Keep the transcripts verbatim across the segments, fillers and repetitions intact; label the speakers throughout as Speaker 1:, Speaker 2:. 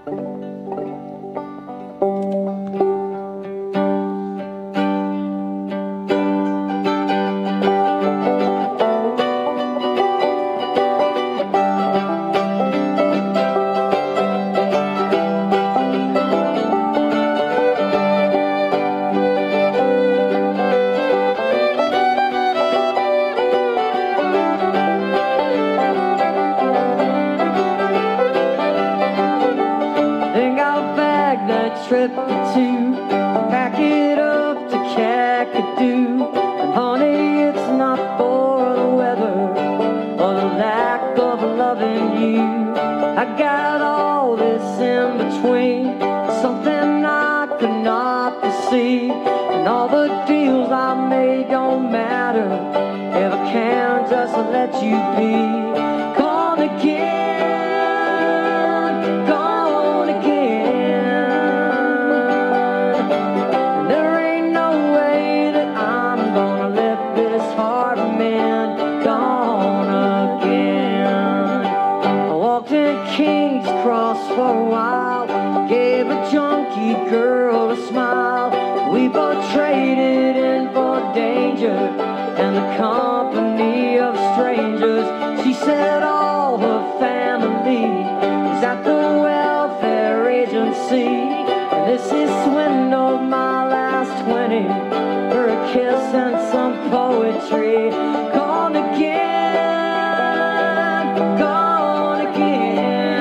Speaker 1: Trip to pack it up to Kakadu. And honey, it's not for the weather or the lack of loving you. I got all this in between, something I could not see. And all the deals I made don't matter if I can't just let you be. Gone again, gone again. King's Cross for a while, gave a junkie girl a smile. We both traded in for danger and the company of strangers. She said all her family is at the welfare agency, and this is swindled my last twenty for a kiss and some poetry. Gone again, gone again.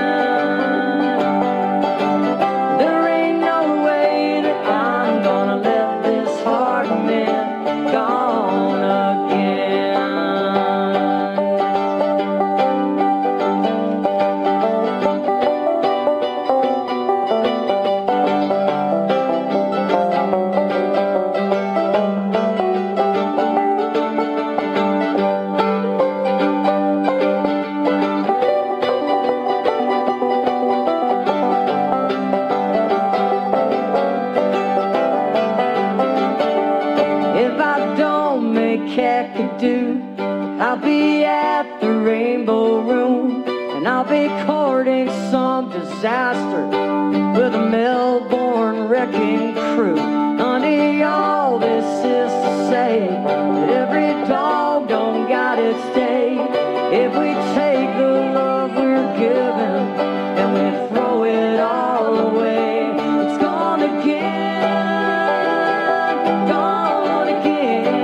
Speaker 1: I'll be at the Rainbow Room, and I'll be courting some disaster with a Melbourne wrecking crew. Honey, all this is to say that every dog don't got its day. If we take the love we're given and we throw it all away, it's gone again, gone again.